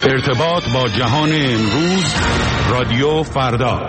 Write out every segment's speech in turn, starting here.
ارتباط با جهان امروز، رادیو فردا.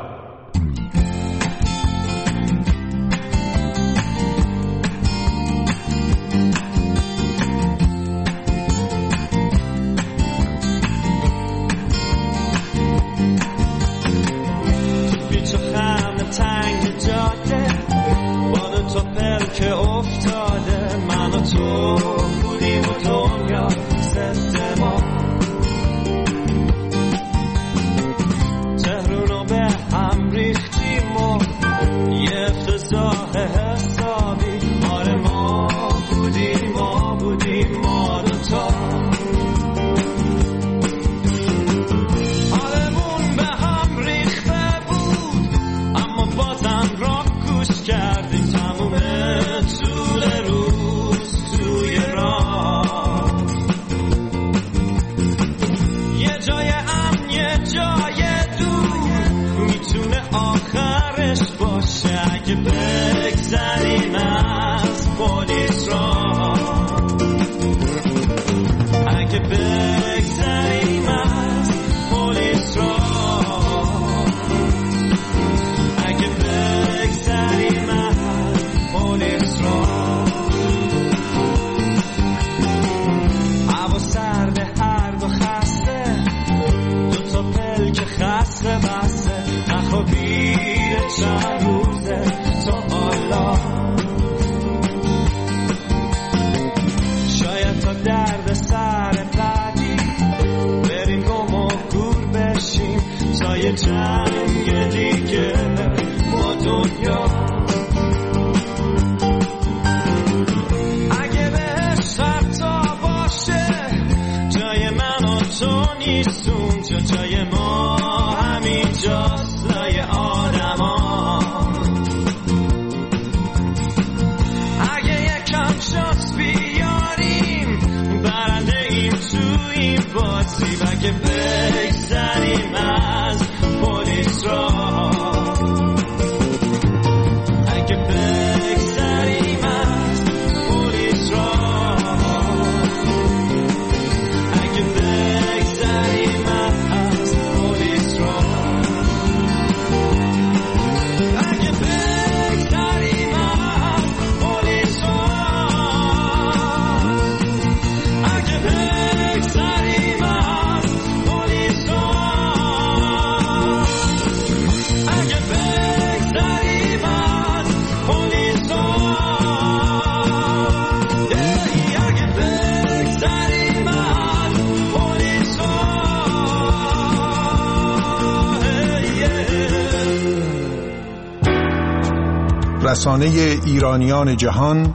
رسانه ایرانیان جهان،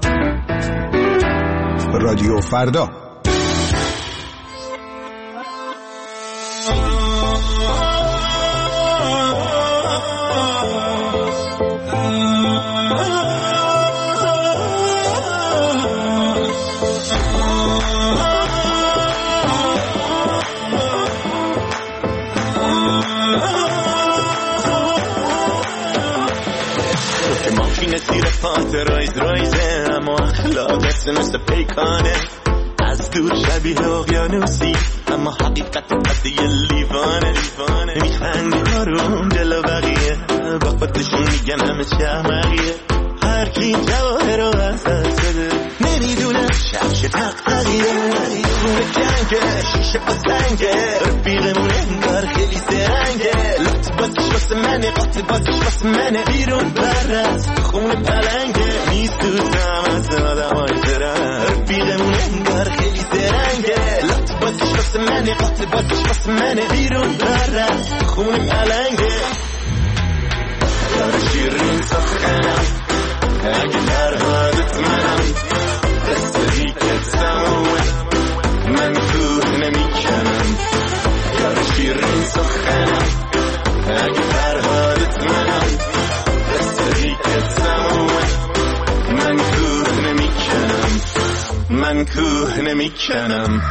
رادیو فردا. رایزه اما اخلاقت مثل پیکانه، از دور شبیه اقیانوسی اما حقیقت قد یه لیوانه. میخندی آروم جلو بقیه، با خودشون میگن همه چه احمقیه. هر کی جواهر رو از دست بده نمیدونه شخش تقدیره. خونه جنگه شیشه با سنگه، رفیقمون انگار خیلی سرنگه. لط باتش واسه منه، قاطع باتش واسه منه. بیرون بررس خونه پلنگه، میسوزم از آدم های زرن. رفیقمون انگار خیلی سرنگه، لط باتش واسه منه، قاطع باتش واسه منه. بیرون بررس خونه پلنگه. یار شیرین سخنم اگه در حالت منم، رسیدی که تمومه من کوه نمیکنم. یار شیرین سخنم اگه در حالت منم، رسیدی که تمومه من کوه نمیکنم. من کوه نمیکنم.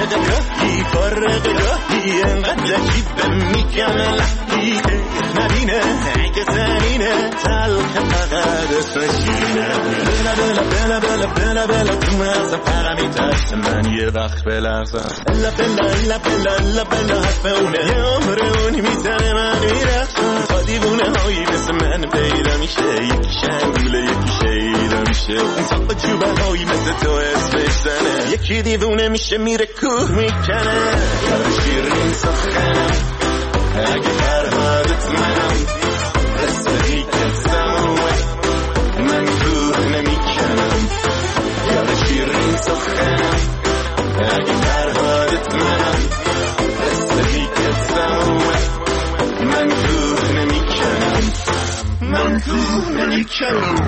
فارغ راهی انقدر لشیب میکنه لحی نبینه اگه زنینه تلخ فقط اسم شیرینه بلا بلا بلا بلا بلا تو مغزم پرمی ترس من یه وقت بلرزم الا بلا الا بلا الا بلا حرف اونه یه عمر اونی میزنه من میرفتم تا دیوونه هایی مثل من پیدا میشه یکی شنگوله یکی شیدا میشه اون تاق جوبه هایی مثل تو اسمش زنه یکی دیوونه میشه میره کوه میکنه یار شیرین سخنم اگه فرهادت منم رسدی کسموه من کوه نمیکنم یار شیرین سخنم اگه فرهادت منم رسدی کسموه من کوه نمیکنم من کوه نمیکنم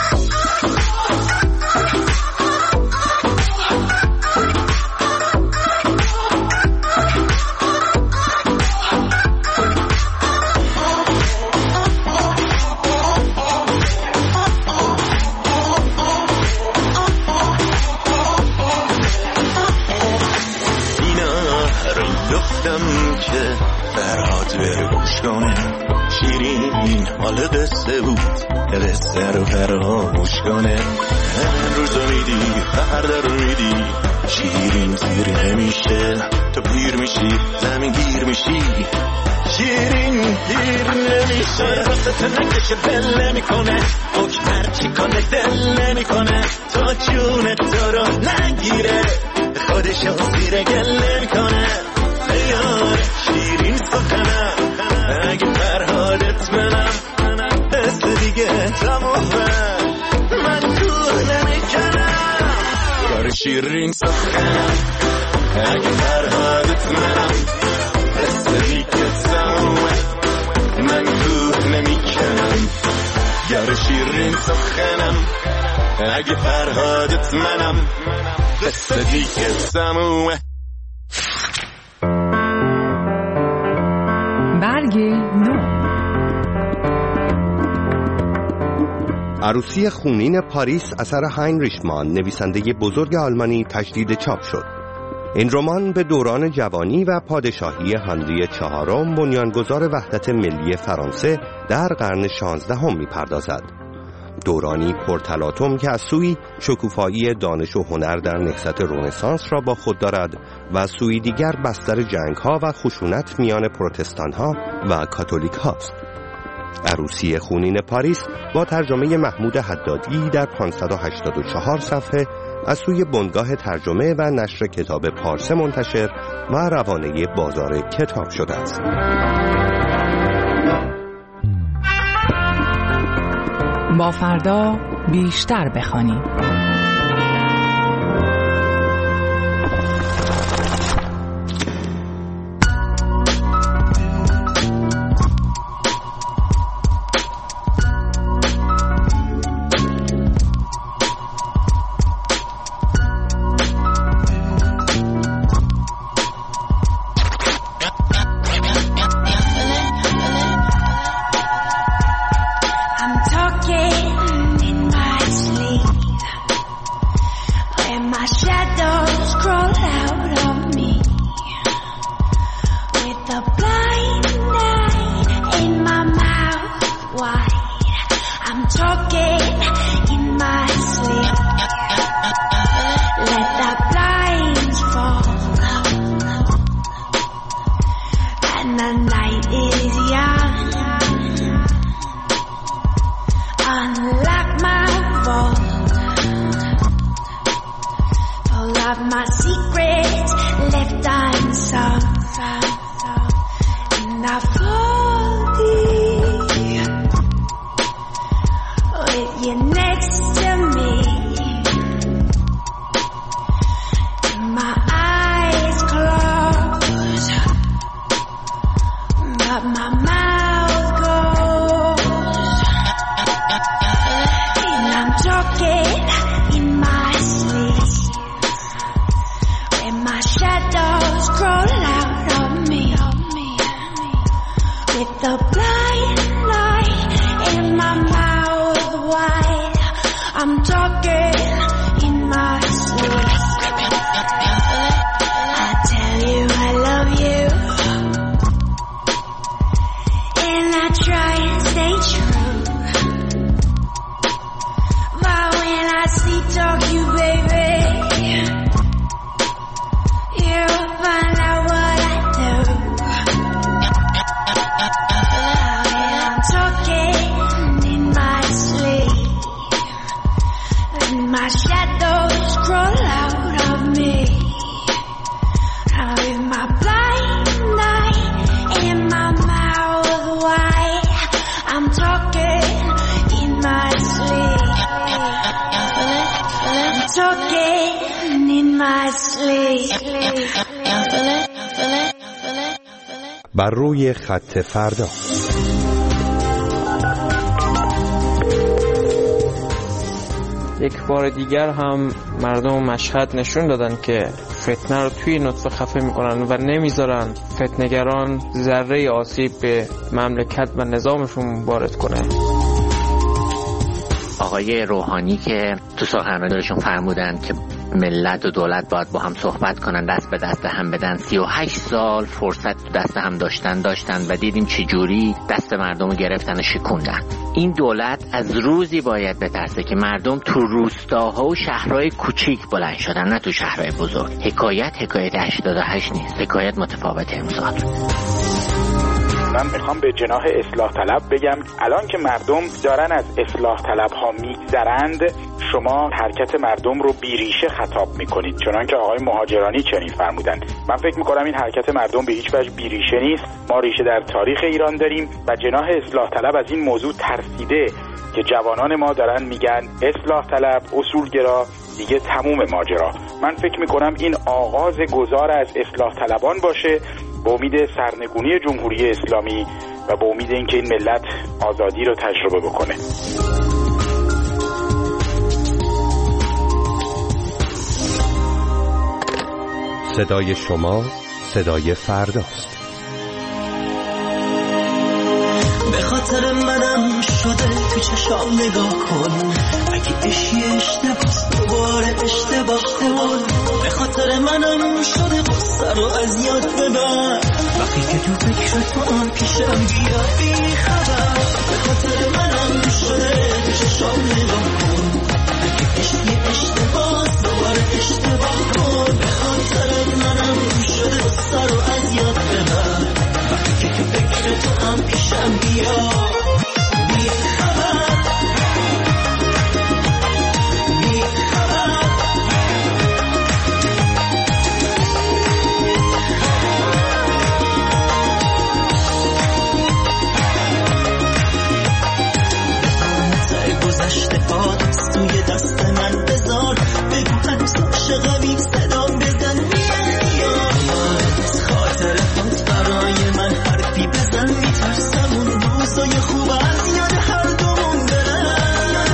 که فرهاد بره گوش کنه شیرین حال قصه بود قصه رو فراموش کنه روزا میدی فردا رو میدی شیرین زیر نمیشه تو پیر میشی زمین گیر میشی شیرین گیر نمیشه راستت نکشه دل نمیکنه اوک هرچی کنه دل نمیکنه تا جون تو رو نگیره خودشو زیر گل نمیکنه یار شیرین سخنم اگه فرهادت منم دست دیگه تمومه من کوه نمیکنم یار شیرین سخنم اگه فرهادت منم دست دیگه تمومه من کوه نمیکنم یار شیرین سخنم اگه فرهادت منم دست دیگه تمومه عروسی خونین پاریس اثر هاینریش مان نویسنده بزرگ آلمانی تجدید چاپ شد. این رمان به دوران جوانی و پادشاهی هنری چهارم بنیانگذار وحدت ملی فرانسه در قرن 16 می‌پردازد. دورانی پرتلاطم که از سوی شکوفایی دانش و هنر در نهضت رنسانس را با خود دارد و از سوی دیگر بستر جنگ‌ها و خشونت میان پروتستان‌ها و کاتولیک هاست. عروسی خونین پاریس با ترجمه محمود حدادی در 584 صفحه از سوی بنگاه ترجمه و نشر کتاب پارسه منتشر و روانه بازار کتاب شده است. با فردا بیشتر بخوانیم. فصلی. بر روی خط فردا. یک بار دیگر هم مردم مشهد نشون دادن که فتنه رو توی نطفه خفه میکنن و نمیذارن فتنه‌گران ذره آسیب به مملکت و نظامشون وارد کنه. آقای روحانی که تو سخنرانیشون فرمودن که ملت و دولت باید با هم صحبت کنن، دست به دست هم بدن. 38 سال فرصت دست هم داشتن و دیدیم چه جوری دست مردم رو گرفتن و شکوندن. این دولت از روزی باید بترسه که مردم تو روستاها و شهرهای کوچیک بلند شدن، نه تو شهرهای بزرگ. حکایت 88 نیست، حکایت متفاوته امسال. من میخوام به جناح اصلاح طلب بگم الان که مردم دارن از اصلاح طلب ها میگذرند، شما حرکت مردم رو بیریشه خطاب میکنید، چنان که آقای مهاجرانی چنین فرمودن. من فکر میکنم این حرکت مردم به هیچ وجه بیریشه نیست. ما ریشه در تاریخ ایران داریم و جناح اصلاح طلب از این موضوع ترسیده که جوانان ما دارن میگن اصلاح طلب، اصولگرا، دیگه تموم ماجرا. من فکر میکنم این آغاز گذار از اصلاح طلبان باشه، به امید سرنگونی جمهوری اسلامی و به امید اینکه این ملت آزادی رو تجربه بکنه. صدای شما صدای فرداست. به خاطر منم شده تو چشام نگاه کن، اگه اشی اشتباس دوباره اشتباه کن. به خاطر منم شده قصه رو از یاد ببر، وقتی که تو فکر تو پیشم بیا بی خبر. به خاطر منم شده تو چشام نگاه کن، اگه اشی اشتباس دوباره اشتباه کن. به خاطر منم شده قصه رو از یاد ببر، وقتی که تو فکر تو پیشم بیا بی خبر. گذشته آدست توی دست من بذار، بگو هنوز عاشقمی صدام بزن از خاطر هات برای من حرفی بزن. میترسم اون روزای خوب از یاد هر دومون برن.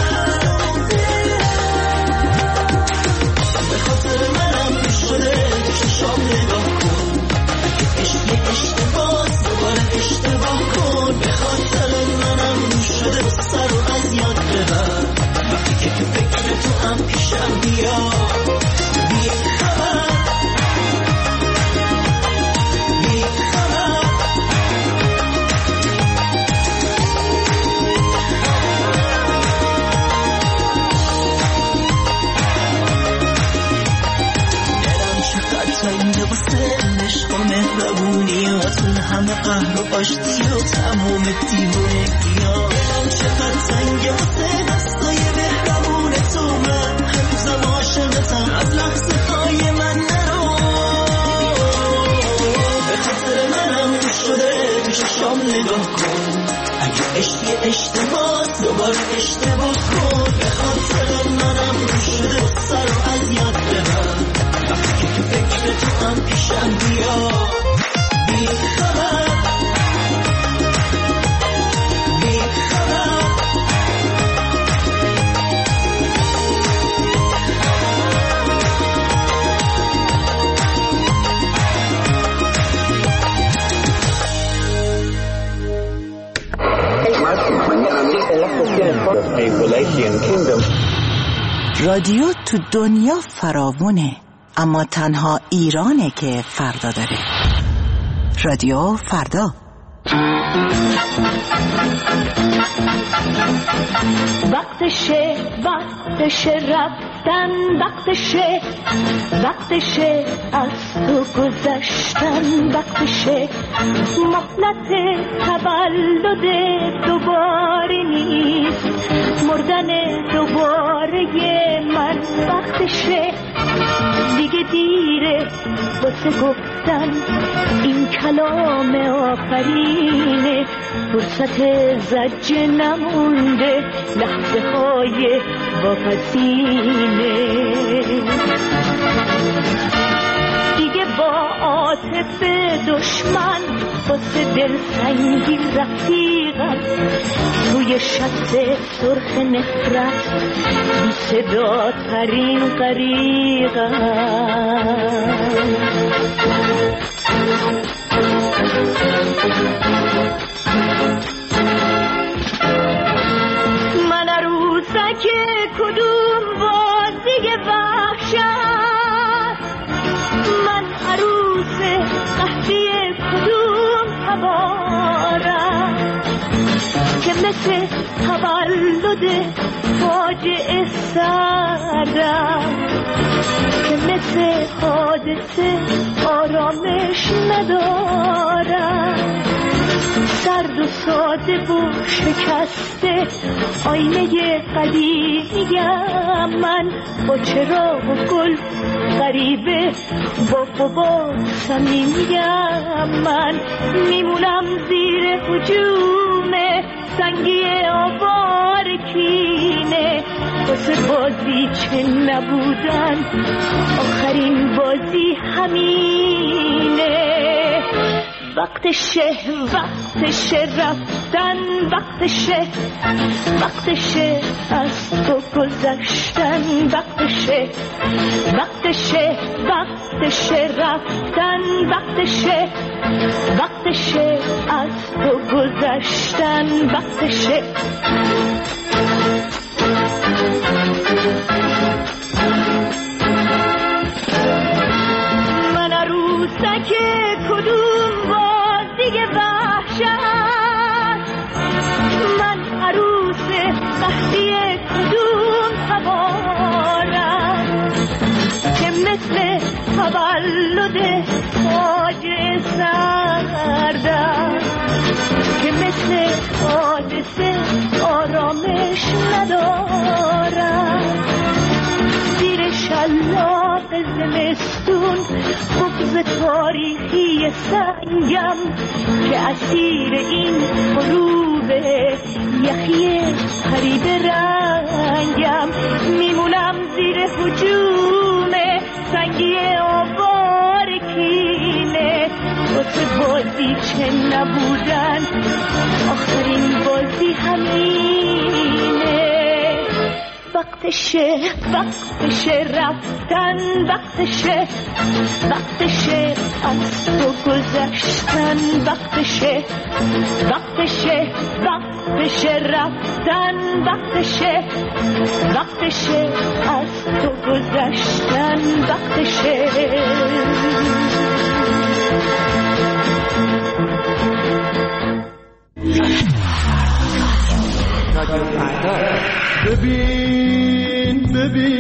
به خاطر منم شده چشام نگاه کن، اگه اشتباس دوباره اشتباه کن. به خاطر منم شده سر رو از یاد ببر، وقتی که تو فکر تو هم پیشم بیا بی خبر. بی خبر. دلم چقدر تنگه واسه عشق و مهربونیاتون، همه قهر و آشتی و تمام دیوونگی‌ها. دلم چقدر تنگه واسه دستای مهربون تو، من هنوزم عاشقتم، از لحظه های من نرو. به خاطر منم شده تو چشام نگاه کن، اگه عشقی اشتباس دوباره اشتباه کن. به خاطر منم شده سر رو از یاد ببر، وقتی که تو فکر تو هم پیشم بیا بی خبر. بی خبر. رادیو تو دنیا فراوونه، اما تنها ایرانه که فردا داره. رادیو فردا. وقتشه رفتن، وقتشه از تو گذشتن، وقتشه مهلت تولد دوباره نیست، مردن دوباره من. وقتشه دیگه دیره واسه گفتن این کلام آخرینه، فرصت زجه نمونده، لحظه های واپسینه. دیگه با عاطفه دشمن واسه دلسنگی رفیقم، روی شست سرخ نفرت بی صدا ترین غریقم. من عروسک کدوم بازی وحشت، من عروس قهدی کدوم تبارم که مثل تولد فاجعه سردم، که مثل حادثه آرامش ندارم. سرد و ساده و شکسته آینه قدیمیم من، با چراغ و گل غریبه با قبار صمیمیم من. میمونم زیر هجوم سنگی آوار کینه، واسه بازی چه نبودن آخرین بازی همینه. وقتشه رفتن، وقتشه از تو گذشتن، وقتشه رفتن، وقتشه از تو گذشتن، وقتشه. من عروسک کدوم بازی وحشت، من عروس قهدی کدوم تبارم که مثل تولد فاجعه سردم، که مثل حادثه آرامش ندارم. زیر شلاق زمستون بغض تاریخی سنگم که اسیر این غروب یخی پرید رنگم. میمونم زیر هجوم سنگی آوار کینه، واسه بازی چه نبودن آخرین بازی همینه. وقتشه رفتن، وقتشه از تو گذشتن، وقتشه رفتن، وقتشه از تو گذشتن، وقتشه. رادیو فردا. ببین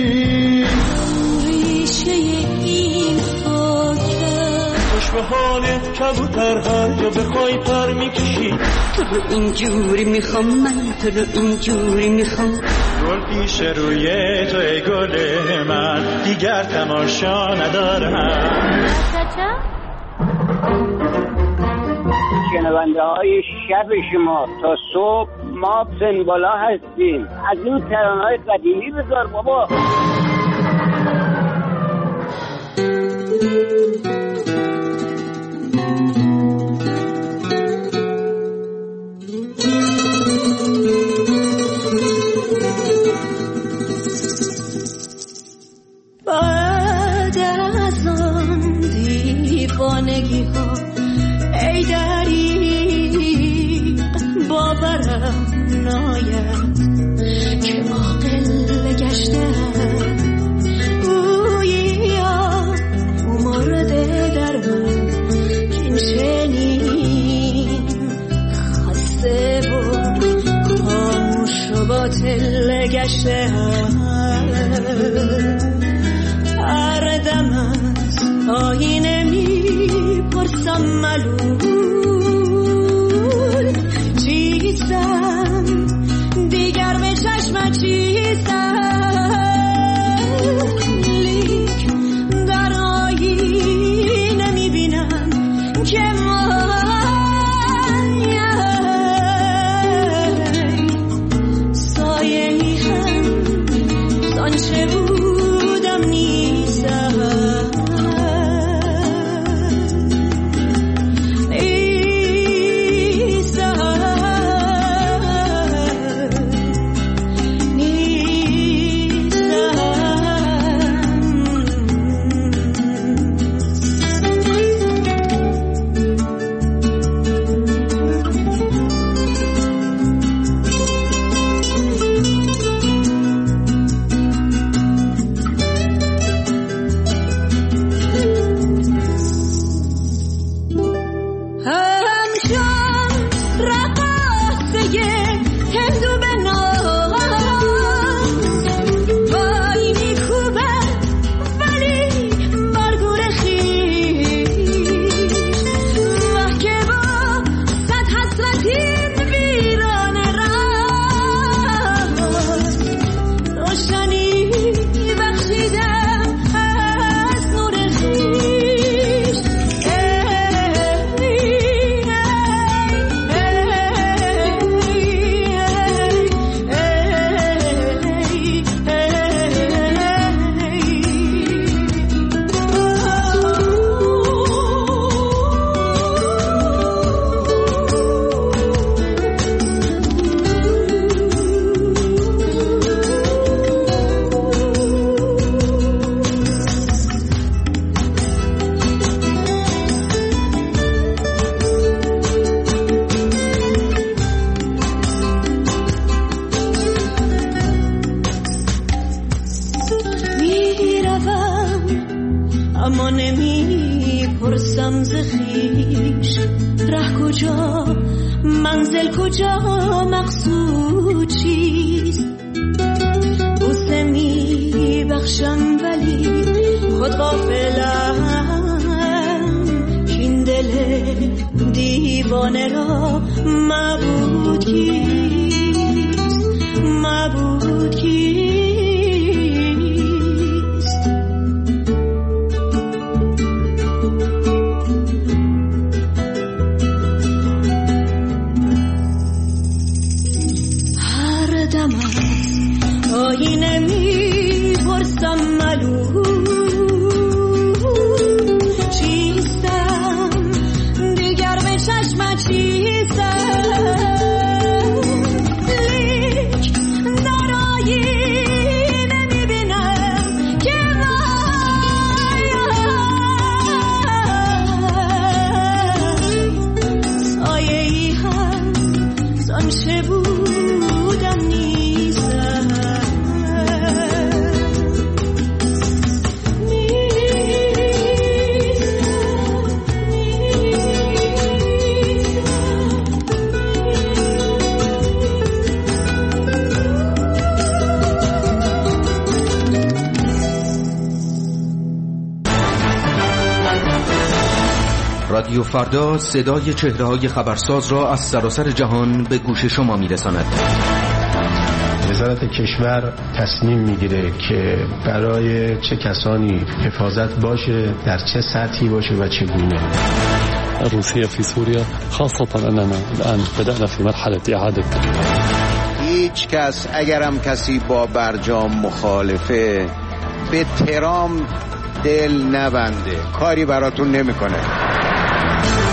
ریشه این خاکه، خوش به حالت کبوتر هر جا بخوای پر میکشی. تو رو اینجوری میخوام، من تو رو اینجوری میخوام. گل پیش روی تو ای گل من، دیگر تماشا ندارم. شنونده های شب شما تا صبح ما سنبالا هستیم. از این ترانه‌های قدیمی بذار بابا. بعد از آن دیوانگی ها ای دریق باورم ناید که عاقل گشتم. گویا مرده در من کین شنیم خسته و خاموش و باطل گشتم. هر دم از آینه میپرسم ملول چیستم، دیگر به چشم چیستم. لیک نمی پرسم ز خویش ره کجا منزل کجا مقصود چیست بوسه می بخشم ولی خود غافلم کین دل دیوانه را معبود کیست معبود کیست هر دم از آینه می پرسم ملول چیستم دیگر به چشم چیستم لیک در آینه می بینم که سایه ای هم زانچه بودم نیستم رادیو فردا صدای چهره‌های خبرساز را از سراسر جهان به گوش شما می‌رساند. وزارت کشور تصمیم میگیره که برای چه کسانی حفاظت باشه، در چه سطحی باشه و چگونه. روسیه في سوريا خاصة أننا الآن بدأنا في مرحلة إعادة. هیچ کس اگرم کسی با برجام مخالفه به ترام دل نبنده، کاری براتون نمیکنه.